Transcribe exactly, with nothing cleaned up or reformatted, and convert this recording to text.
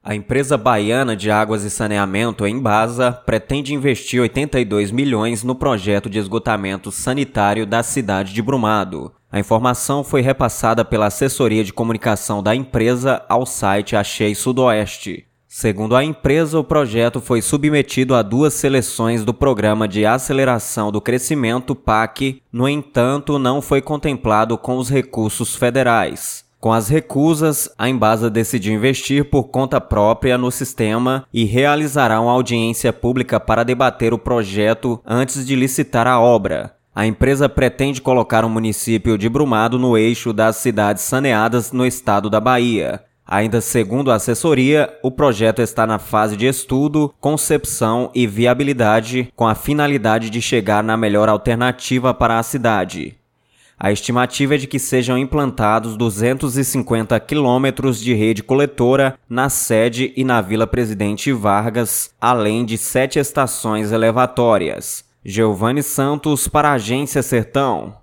A empresa baiana de águas e saneamento, Embasa, pretende investir oitenta e dois milhões no projeto de esgotamento sanitário da cidade de Brumado. A informação foi repassada pela assessoria de comunicação da empresa ao site Achei Sudoeste. Segundo a empresa, o projeto foi submetido a duas seleções do Programa de Aceleração do Crescimento, P A C, no entanto, não foi contemplado com os recursos federais. Com as recusas, a Embasa decidiu investir por conta própria no sistema e realizará uma audiência pública para debater o projeto antes de licitar a obra. A empresa pretende colocar o município de Brumado no eixo das cidades saneadas no estado da Bahia. Ainda segundo a assessoria, o projeto está na fase de estudo, concepção e viabilidade, com a finalidade de chegar na melhor alternativa para a cidade. A estimativa é de que sejam implantados duzentos e cinquenta quilômetros de rede coletora na sede e na Vila Presidente Vargas, além de sete estações elevatórias. Giovanni Santos para a Agência Sertão.